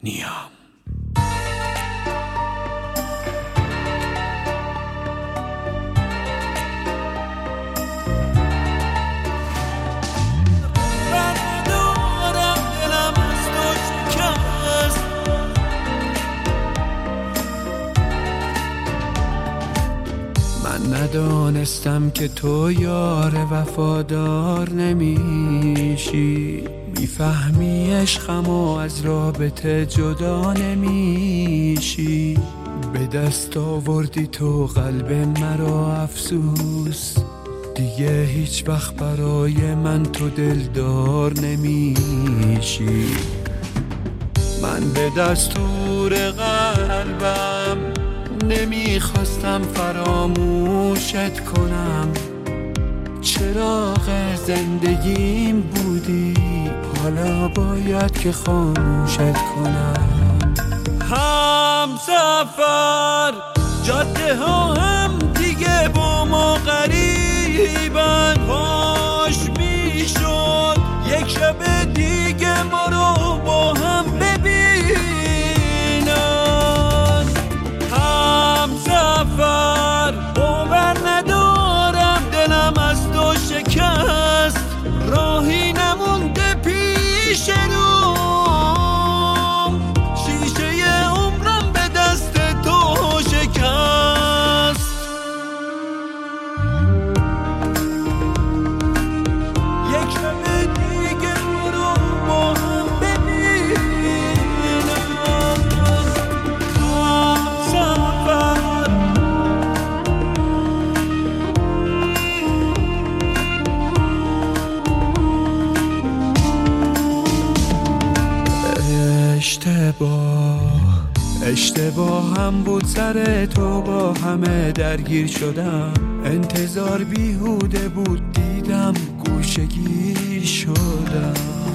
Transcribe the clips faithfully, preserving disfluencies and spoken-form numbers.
نیام. ندانستم که تو یار وفادار نمیشی، میفهمی عشقمو از رابطه جدا نمیشی. به دست آوردی تو قلب مرا افسوس، دیگه هیچ وقت برای من تو دلدار نمیشی. من به دستور قلبم نمیخواستم فراموشت کنم، چراغ زندگیم بودی، حالا باید که خاموشت کنم. هم سفر جاده ها هم دیگه با ما غریبن، پاش میشد یک شب دیگه ما رو با هم ببینن. هم سفر باور ندارم دلم از تو شکست، راهی نمونده پیش رو، شیشه عمرم به دست تو شکست. یک شب دیگه برو با هم ببینم. هم سفر اشتباه اشتباه هم بود سر تو، با همه درگیر شدم، انتظار بیهوده بود دیدم گوشگیر شدم.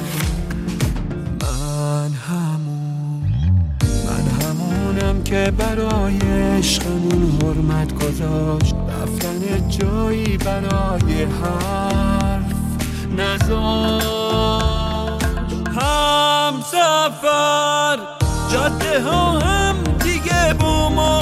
من همون من همونم که برای عشقمون حرمت گذاشت، رفتن جایی برای حرف نذاشت. هم سفر جاده ها هم دیگه با ما